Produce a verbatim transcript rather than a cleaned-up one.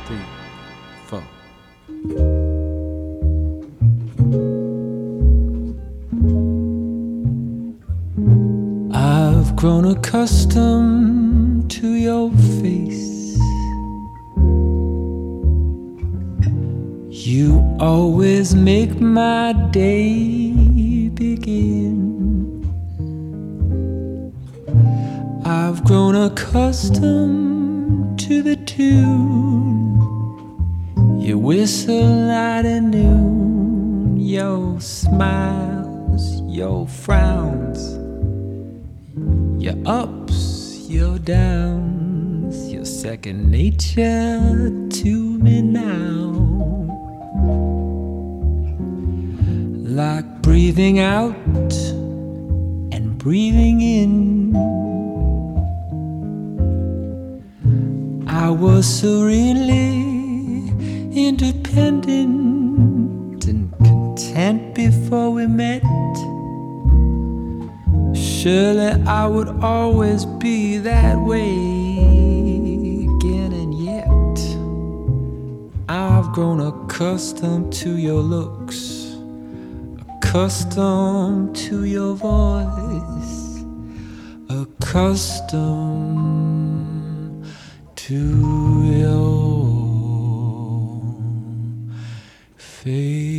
three, four. I've grown accustomed to your face. You always make my day begin. I've grown accustomed to the tune you whistle at a noon. Your smiles, your frowns, your ups, your downs, your second nature to me now. Like breathing out and breathing in. I was serenely independent and content before we met. Surely I would always be that way again, and yet I've grown accustomed to your looks, accustomed to your voice, accustomed to your face.